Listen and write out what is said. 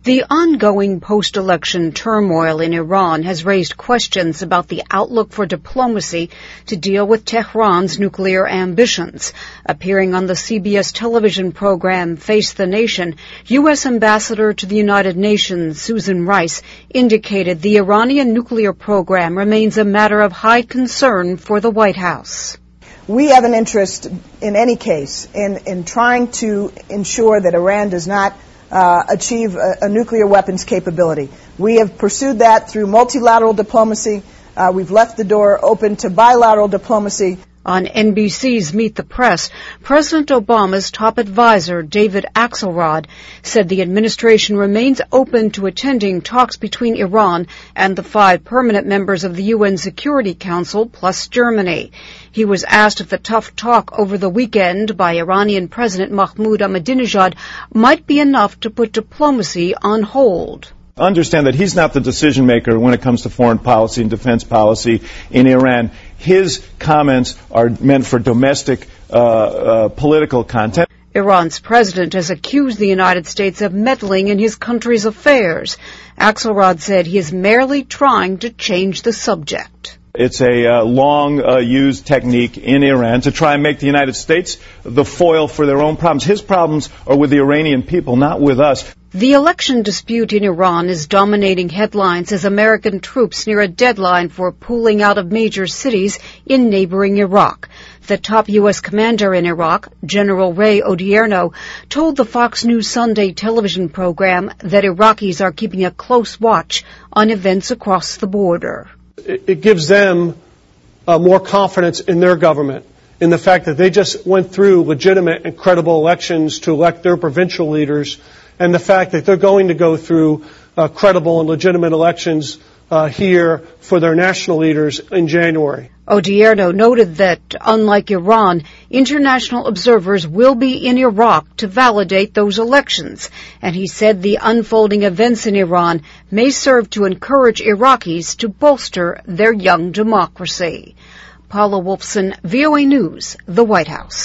The ongoing post-election turmoil in Iran has raised questions about the outlook for diplomacy to deal with Tehran's nuclear ambitions. Appearing on the CBS television program Face the Nation, U.S. Ambassador to the United Nations Susan Rice indicated the Iranian nuclear program remains a matter of high concern for the White House. We have an interest, in any case, in trying to ensure that Iran does not achieve a nuclear weapons capability. We have pursued that through multilateral diplomacy. We've left the door open to bilateral diplomacy. On NBC's Meet the Press, President Obama's top advisor, David Axelrod, said the administration remains open to attending talks between Iran and the 5 permanent members of the UN Security Council, plus Germany. He was asked if the tough talk over the weekend by Iranian President Mahmoud Ahmadinejad might be enough to put diplomacy on hold. Understand that he's not the decision maker when it comes to foreign policy and defense policy in Iran. His comments are meant for domestic political content. Iran's president has accused the United States of meddling in his country's affairs. Axelrod said he is merely trying to change the subject. It's a long-used technique in Iran to try and make the United States the foil for their own problems. His problems are with the Iranian people, not with us. The election dispute in Iran is dominating headlines as American troops near a deadline for pulling out of major cities in neighboring Iraq. The top U.S. commander in Iraq, General Ray Odierno, told the Fox News Sunday television program that Iraqis are keeping a close watch on events across the border. It gives them more confidence in their government, in the fact that they just went through legitimate and credible elections to elect their provincial leaders, and the fact that they're going to go through credible and legitimate elections here for their national leaders in January. Odierno noted that, unlike Iran, international observers will be in Iraq to validate those elections, and he said the unfolding events in Iran may serve to encourage Iraqis to bolster their young democracy. Paula Wolfson, VOA News, the White House.